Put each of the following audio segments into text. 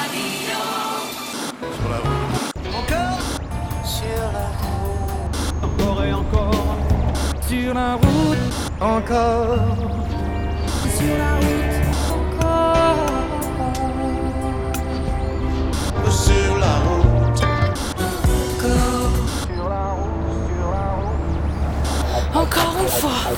Sur la route. Encore sur la route. Encore et encore. Sur la route. Encore. Sur la route. Encore. Sur la route. Encore. Sur la route. Sur la route. Encore une fois.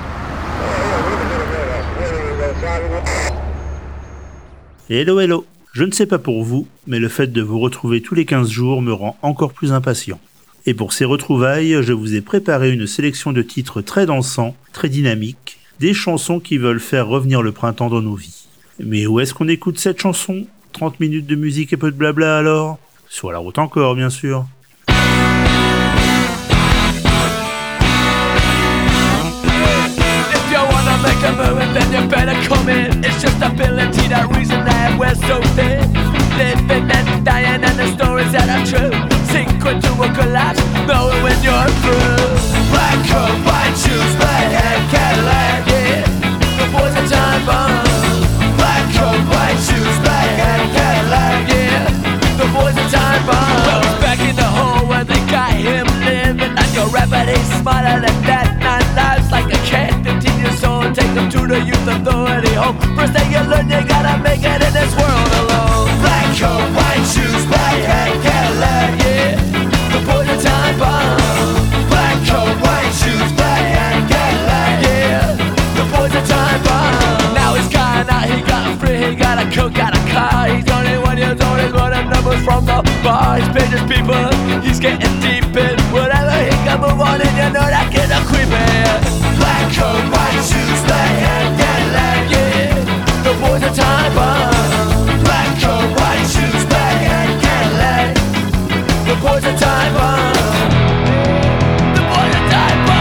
Hello hello. Je ne sais pas pour vous, mais le fait de vous retrouver tous les 15 jours me rend encore plus impatient. Et pour ces retrouvailles, je vous ai préparé une sélection de titres très dansants, très dynamiques, des chansons qui veulent faire revenir le printemps dans nos vies. Mais où est-ce qu'on écoute cette chanson ? 30 minutes de musique et peu de blabla alors ? Sur la route encore, bien sûr. Make a move and then you better come in. It's just ability, that reason that we're so thin. Living and dying and the stories that are true. Sink into a collapse, knowing when you're through. Black coat, white shoes, black hat, Cadillac, yeah. The boys are time bomb. Black coat, white shoes, black hat, Cadillac, yeah. The boys are time bomb. Well, it's back in the hole where they got him living. And your rapper, he's smarter than that. 9 lives like a cat, 15 years old. Take them to the youth authority home. First thing you learn, you gotta make it in this world alone. Black coat, white shoes, black hat, Cadillac, yeah. The boys are time bomb. Black coat, white shoes, black hat, Cadillac, yeah. The boys are time bomb. Now he's gone out, he got free, he got a coat, got a car. He's 21 years old, he's running numbers from the bar. He's paid his people, he's getting deep in whatever he can move on, and you know that kid's a creepin'. Black coat, white shoes, black hat, Cadillac, yeah. The boys are time bomb. Black coat, white shoes, black hat, Cadillac. The boys are time bomb. The boys are time bomb.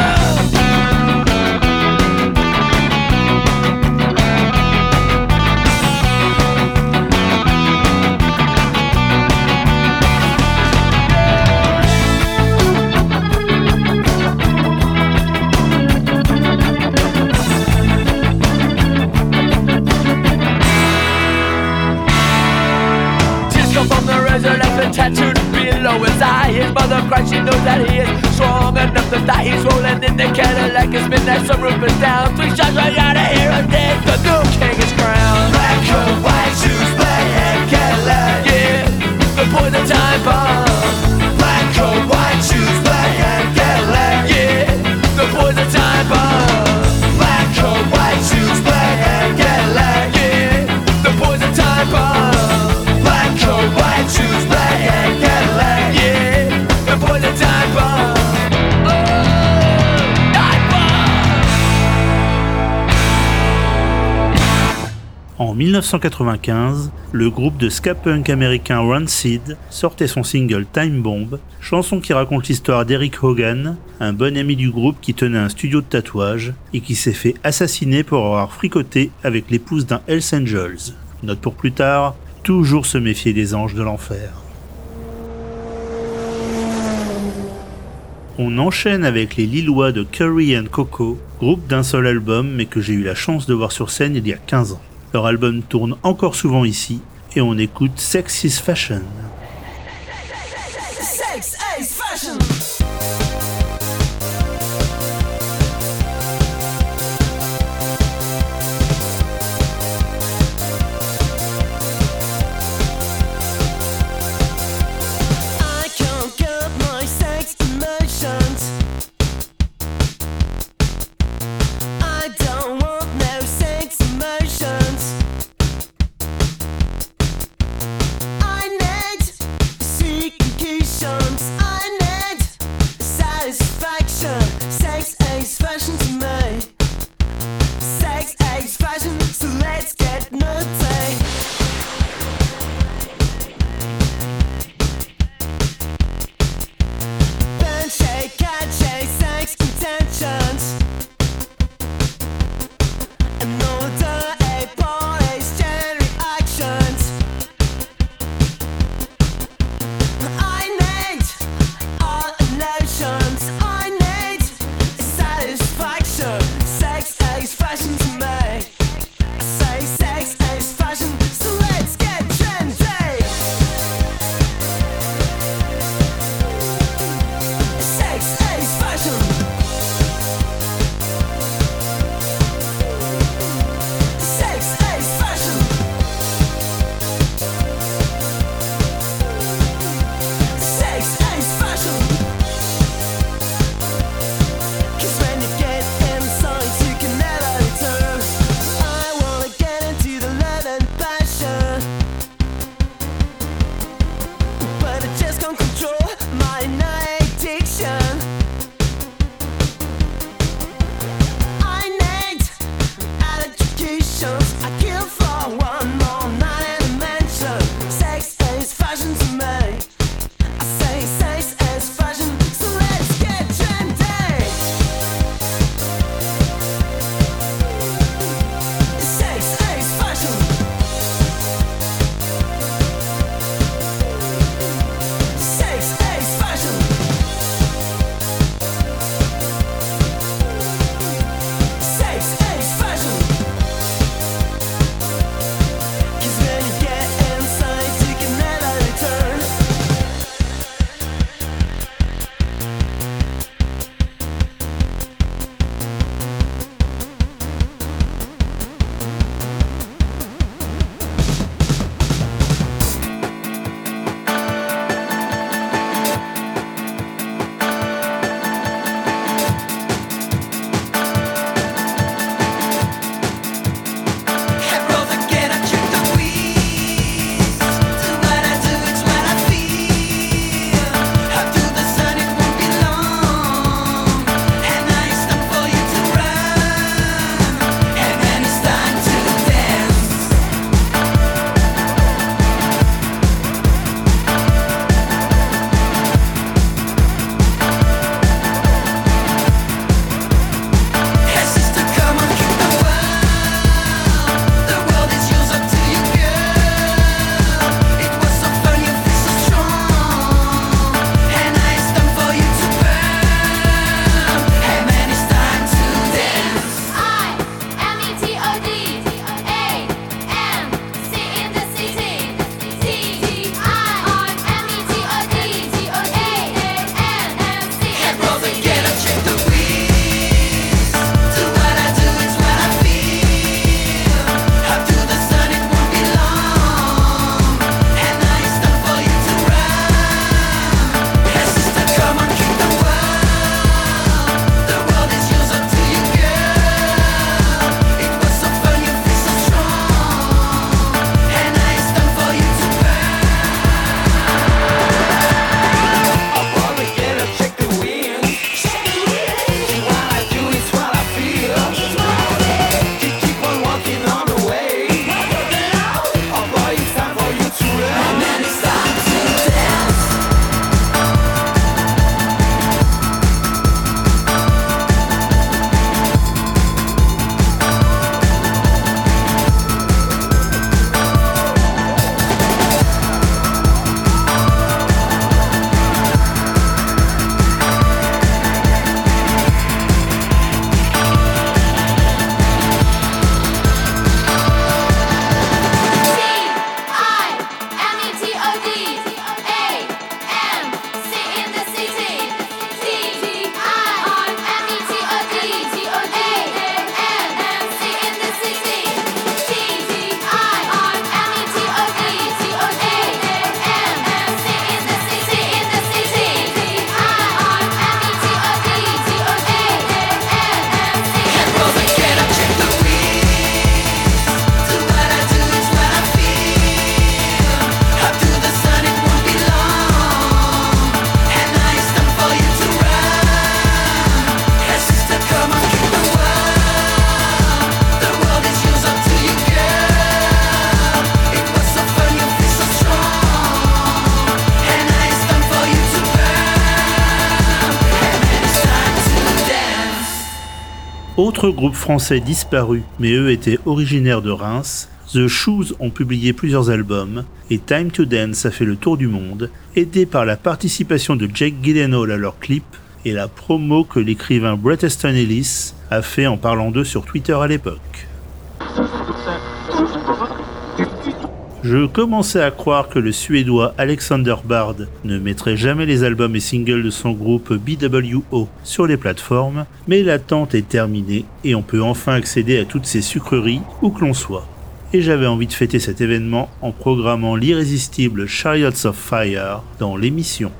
Tattooed below his eye. His mother cries, she knows that he is strong enough to die. He's rolling in the Cadillac, his midnight, some roof is down. 3 shots right out of here and then the new king is crowned. Black coat, white shoes, black hat, Cadillac, yeah. The boys are time bomb. Black coat, white shoes, black hat, Cadillac, yeah. The boys are time bomb. Black coat, white shoes, black hat, Cadillac, yeah. The boys are time bomb. Black coat, white shoes, black hat, Cadillac, yeah. The boys are time bomb. Oh, time bomb. En 1995, le groupe de ska punk américain Rancid sortait son single Time Bomb, chanson qui raconte l'histoire d'Eric Hogan, un bon ami du groupe qui tenait un studio de tatouage et qui s'est fait assassiner pour avoir fricoté avec l'épouse d'un Hells Angels. Note pour plus tard, toujours se méfier des anges de l'enfer. On enchaîne avec les Lillois de Curry & Coco, groupe d'un seul album mais que j'ai eu la chance de voir sur scène il y a 15 ans. Leur album tourne encore souvent ici et on écoute Sex is Fashion. Sex is fashion. Sex is fashion to me. I say sex is Autre groupe français disparu, mais eux étaient originaires de Reims, The Shoes ont publié plusieurs albums, et Time to Dance a fait le tour du monde, aidé par la participation de Jake Gyllenhaal à leur clip, et la promo que l'écrivain Bret Easton Ellis a fait en parlant d'eux sur Twitter à l'époque. Je commençais à croire que le Suédois Alexander Bard ne mettrait jamais les albums et singles de son groupe BWO sur les plateformes, mais l'attente est terminée et on peut enfin accéder à toutes ces sucreries où que l'on soit. Et j'avais envie de fêter cet événement en programmant l'irrésistible Chariots of Fire dans l'émission.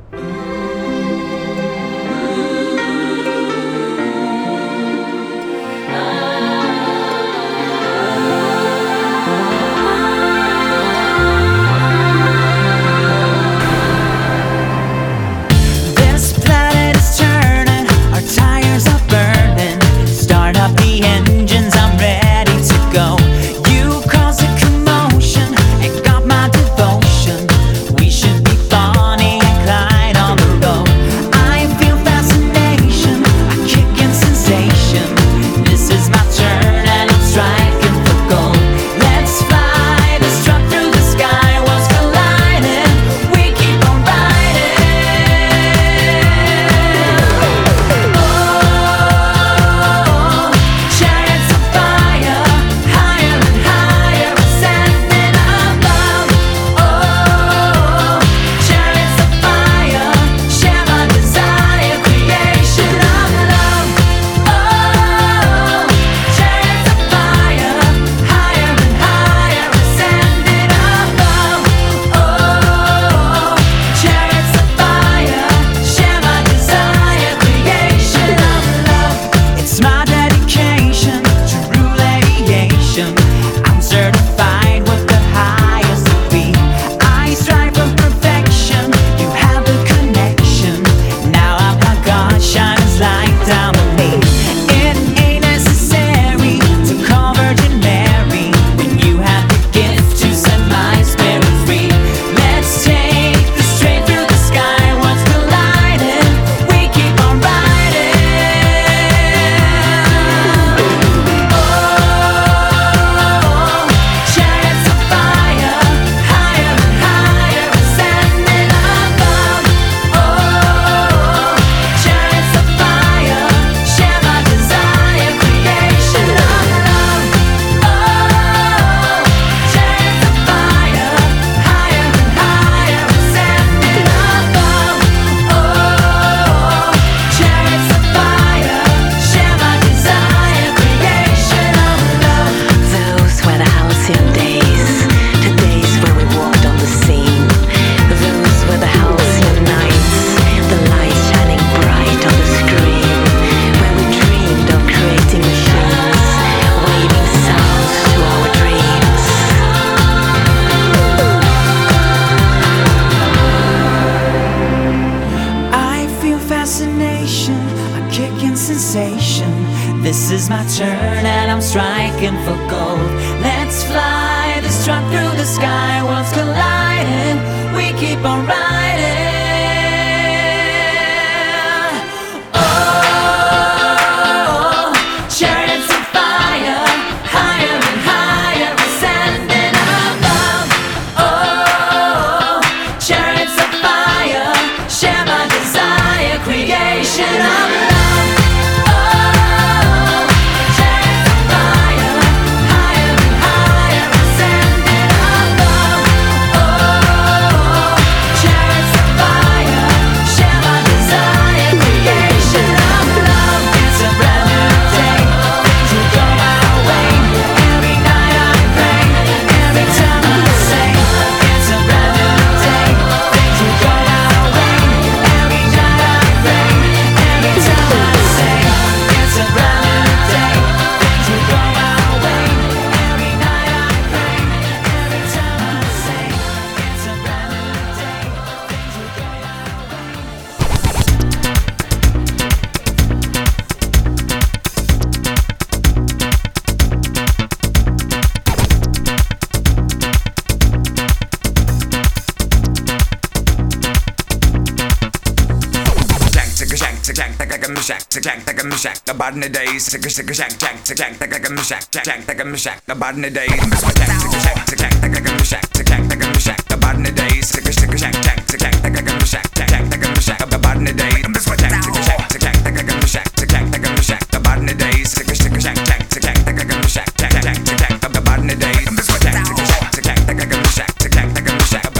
This is my turn and I'm striking for gold. Let's fly this truck through the sky. Worlds colliding, we keep on riding. Oh, chariots of fire, higher and higher, ascending above. Oh, chariots of fire, share my desire, creation of love. Chariots a shack, shack, take a shack, the body days, shack, shack, shack, shack, shack, take a shack, shack, take a shack, the body days, shack, shack, shack, take a shack, shack, take a shack, the body days, shack, shack, shack, shack, take a shack, shack, take a shack, the body days, shack, shack, shack, take a shack, shack, take a shack, the body days, shack, shack, shack, shack, take a shack, shack, shack, the body days, shack, shack, take a shack, shack, take a shack,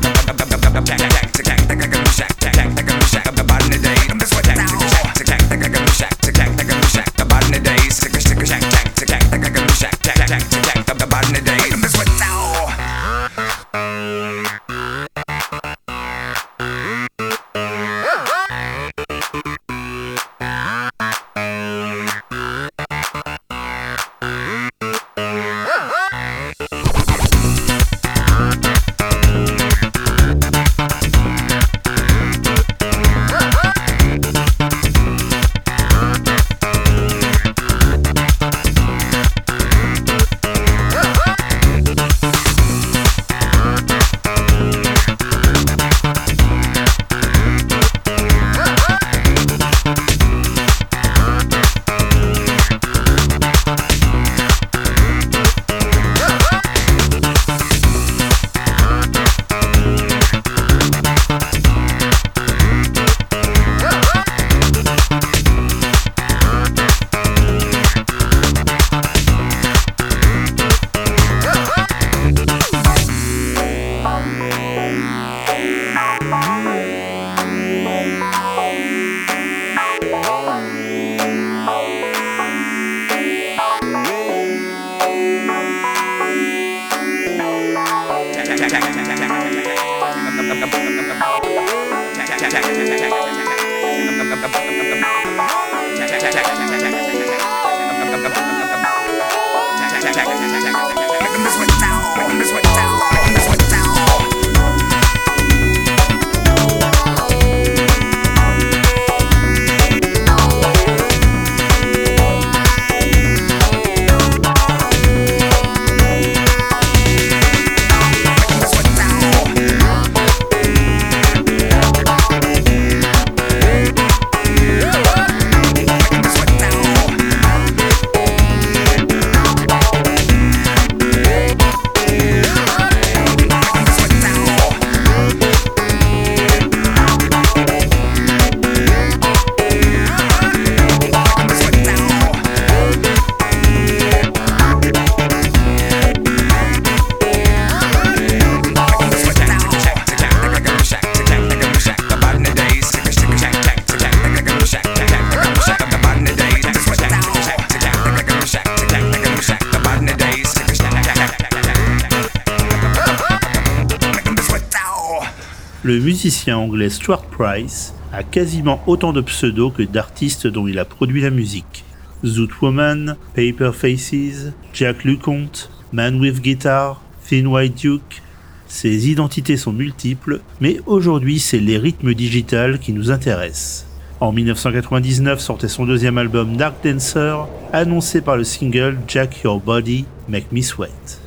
Le musicien anglais Stuart Price a quasiment autant de pseudos que d'artistes dont il a produit la musique. Zoot Woman, Paper Faces, Jack LeConte, Man with Guitar, Thin White Duke. Ses identités sont multiples, mais aujourd'hui c'est les rythmes digitales qui nous intéressent. En 1999 sortait son deuxième album Dark Dancer, annoncé par le single Jack Your Body, Make Me Sweat.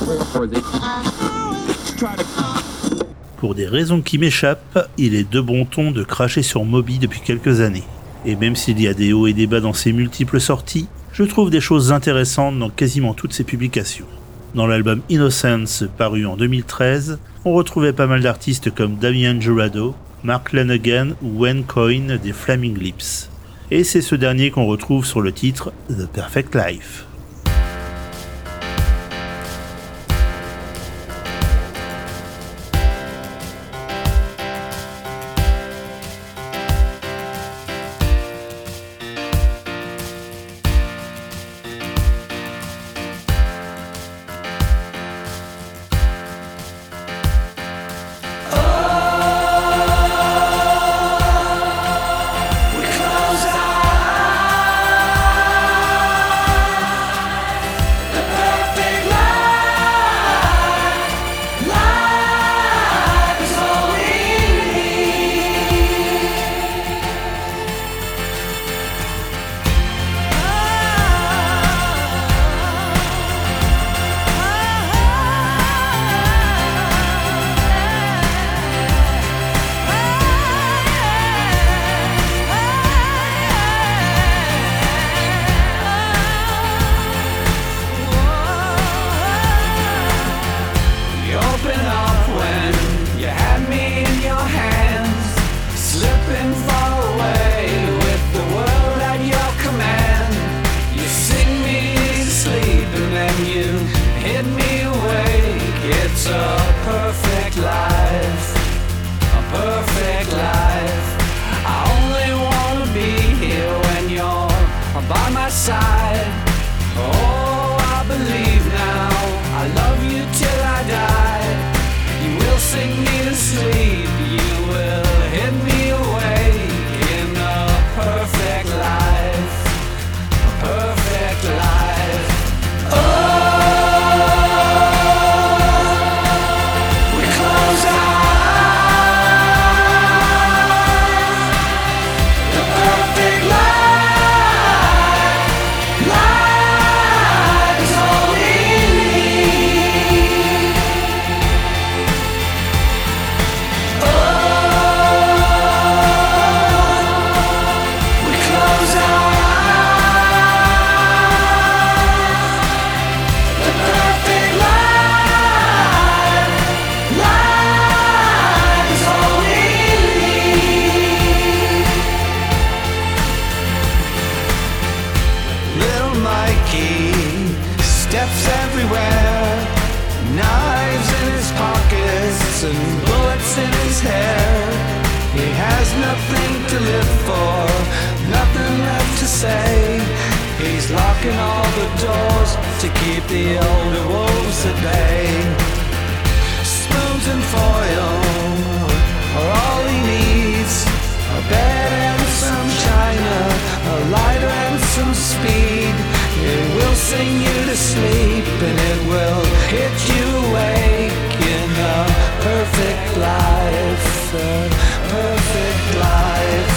Pour des raisons qui m'échappent, il est de bon ton de cracher sur Moby depuis quelques années. Et même s'il y a des hauts et des bas dans ses multiples sorties, je trouve des choses intéressantes dans quasiment toutes ses publications. Dans l'album Innocence, paru en 2013, on retrouvait pas mal d'artistes comme Damian Jurado, Mark Lanegan ou Wayne Coyne des Flaming Lips. Et c'est ce dernier qu'on retrouve sur le titre The Perfect Life. awake. It's a perfect life, a perfect life. I only wanna be here when you're by my side. Oh, I believe now, I love you till I die. You will sing me to sleep, you will hit me awake in a perfect life, a perfect life. Oh, we close our eyes, the perfect life, life is all we need. Oh, we close our eyes, the perfect life, life is all we need. Little Mikey steps everywhere, knives in his pockets and bullets in his hair. He has nothing to live for, nothing left to say. He's locking all the doors to keep the older wolves at bay. Spoons and foil are all he needs. A bed and some china, a lighter and some speed. It will sing you to sleep and it will hit you awake in a perfect life, a perfect life.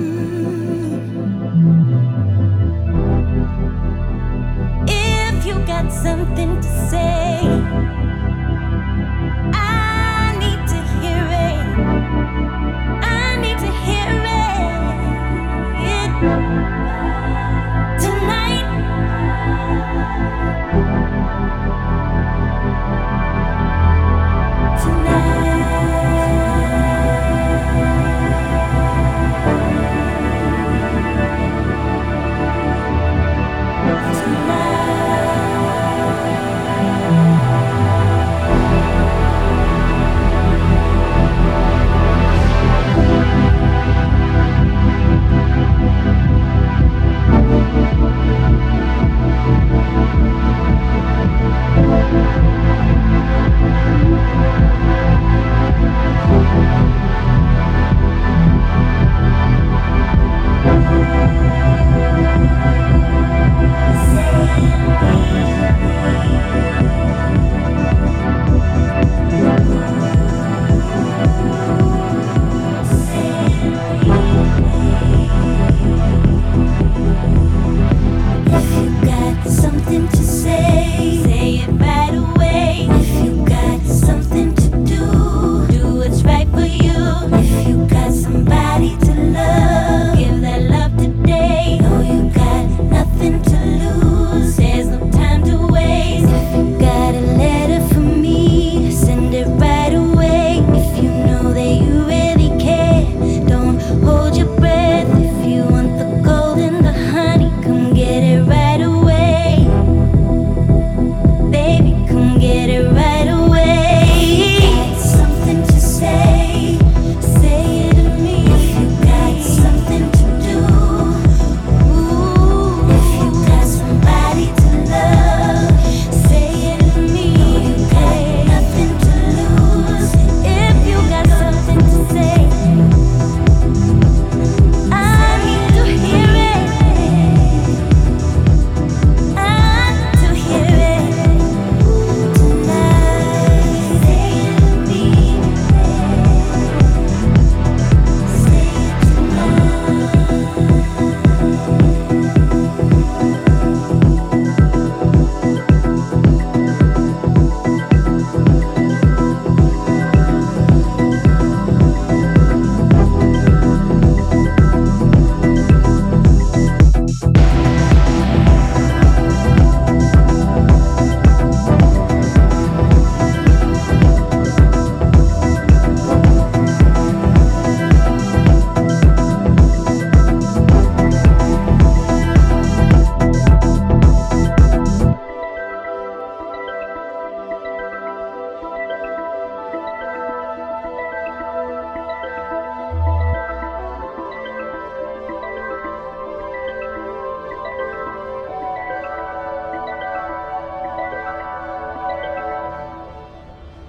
You got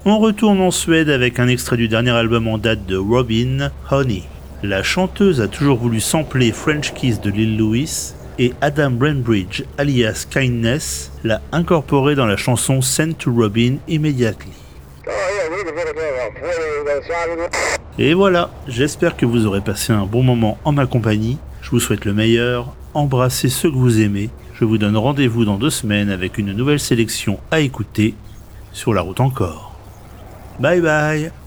On retourne en Suède avec un extrait du dernier album en date de Robyn, Honey. La chanteuse a toujours voulu sampler French Kiss de Lil Louis et Adam Brembridge, alias Kindness, l'a incorporé dans la chanson Send to Robyn Immediately. Et voilà, j'espère que vous aurez passé un bon moment en ma compagnie. Je vous souhaite le meilleur, embrassez ceux que vous aimez. Je vous donne rendez-vous dans 2 semaines avec une nouvelle sélection à écouter sur la route encore. Bye bye.